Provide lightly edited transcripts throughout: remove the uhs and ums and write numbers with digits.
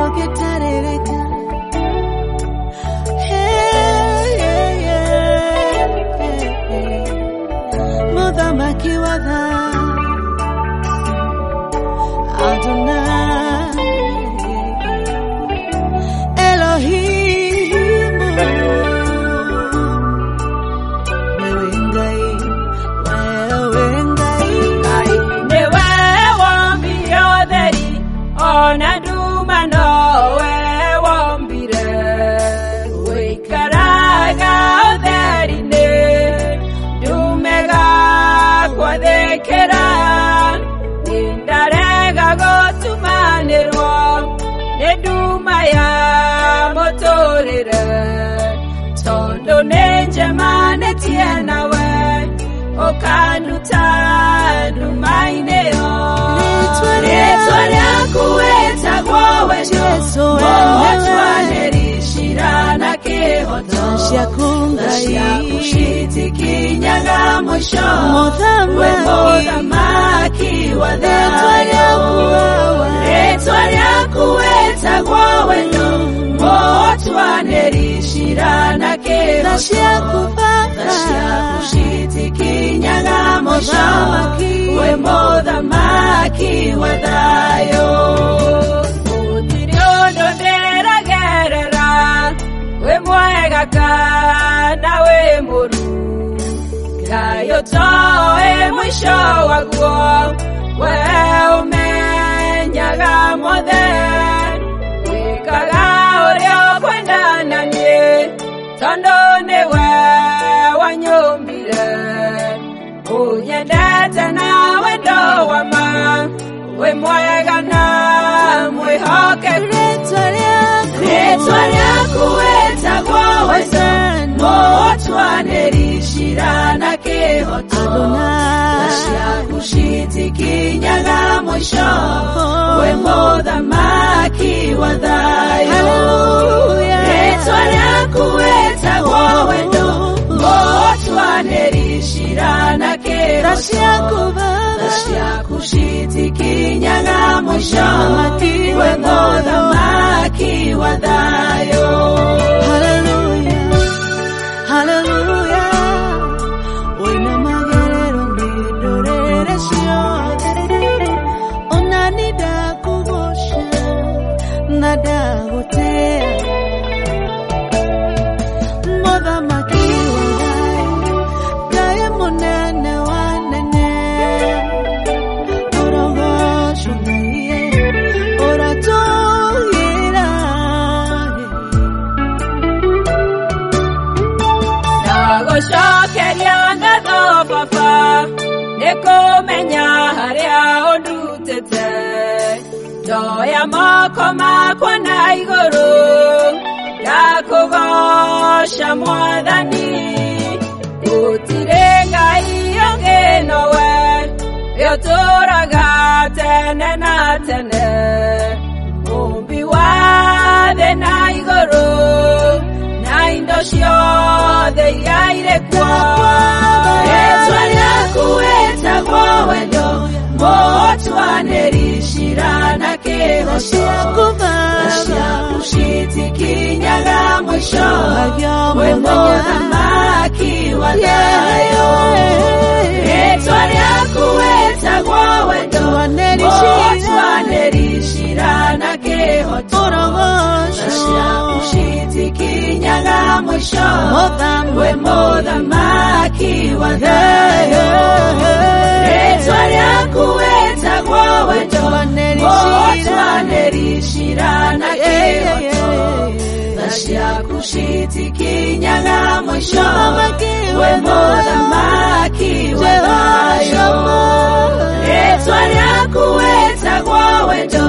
getarereka Mudhamaki wadha Adonai Elohim Wewengai Newe wambi oderi Ona duma nowe wambire Wikaraga oderi ne Dumega kwa dekera Nindarega gotumanirwa Neduma ya motorire Tondo nenjemane tienawe Okanuta dumaineo Retwalia kueta gwawe Motwanerishirana kehoto Nashiakushiti kinyaga mwisho Wemodhamaki wadhayo Retwalia kueta gwawe Motwanerishirana kehoto Nashiakushiti kinyaga mwisho Wemodhamaki wadhayo Utiriondo deragerera Wemwega kana wemuru Gayo toe mwisho wagwo We umenyaga mothe Wikaga urio kwenda nanie Tondo newe wanyombire Unyendete na wendo wama We mwega na mwihoke Retwalia kueta kwa wese Motwanerishirana kehoto Nashiakushiti kinyaga mwisho Wemodhamaki wadhayo Retwalia kueta kwa wendo Motwanerishirana kehoto Nashiakushiti kinyaga mwisho Wemodhamaki wadhayo Hallelujah, hallelujah Wena magerero nidorere shiode Onanida kugosha Nada gotea Modhamaki wadhayo Kaya monene wanene Orogosho naye Oratohira Nagoshokeria ngathofafa Nikumenya haria ondutete Ndoya moko makwa na iguru Ndakugosha mwathani Gutire ngai onge nowe Yoturaga tene na tene Mumbi wa the na iguru Na indoshio the yaire kwa Retwalia kueta kwa wendo Motwanerishirana kehoto Nashiakushiti kinyaga mwisho Wemodhamaki wadhayo Retwalia kueta kwa wendo Motwanerishirana kehoto Nashiakushiti kinyaga mwisho Wemodhamaki wadhayo Retwalia kueta kwa wendo Motwanerishirana kehoto Nashiakushiti kinyaga mwisho Wemodhamaki wadhayo Retwalia kueta kwa wendo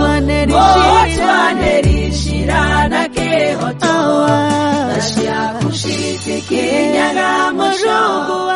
Motwanerishirana kehoto Nashiakushiti kinyaga mwisho